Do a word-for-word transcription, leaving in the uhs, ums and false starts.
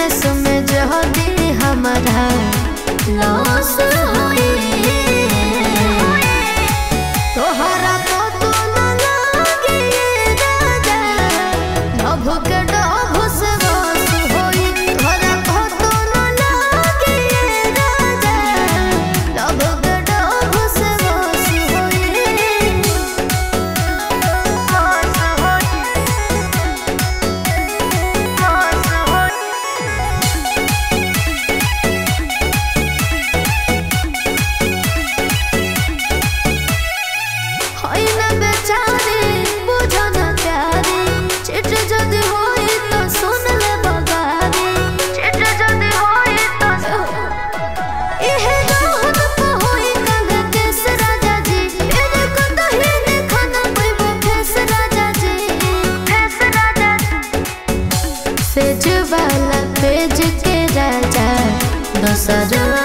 business में जहदी हमारा loss होई तोहरा को तो न लागे राजा डभ के डभ से बस होई तोहरा को तो न लागे राजा डभ के डभ से बस होई बस होई होई न बेचारी बुझो न प्यारी चिट जदी होई तो सुन ले बगारी चिट जदी होई तो इहे रोहन पे होई कंग केस राजा जी मेरे को तो ही ने खाना पैबो फेस राजा जी फेस राजा सेज वाला पेज के राजा दोसर